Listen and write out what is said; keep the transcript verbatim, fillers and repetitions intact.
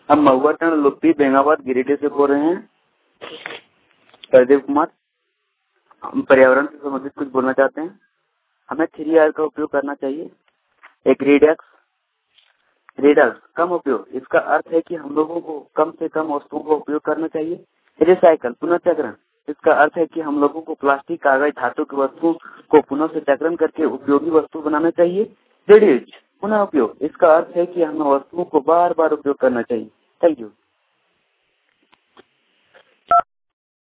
हम महुआ टन लुप्पी बेंगाबाद गिरिडीह से बोल रहे हैं। प्रदीप कुमार, हम पर्यावरण से संबंधित कुछ बोलना चाहते हैं। हमें थ्री आर का उपयोग करना चाहिए। एक रिडक्स रिडक्स कम उपयोग, इसका अर्थ है कि हम लोगों को कम से कम वस्तुओं का उपयोग करना चाहिए। रिसाइकल पुनर्चक्रण, इसका अर्थ है कि हम लोगों को प्लास्टिक कागज धातु की वस्तुओं को पुनः से चक्रण करके उपयोगी वस्तु बनाना चाहिए। रिड्यूस पुनः उपयोग, इसका अर्थ है कि हमें वस्तुओं को बार बार उपयोग करना चाहिए। Thank you.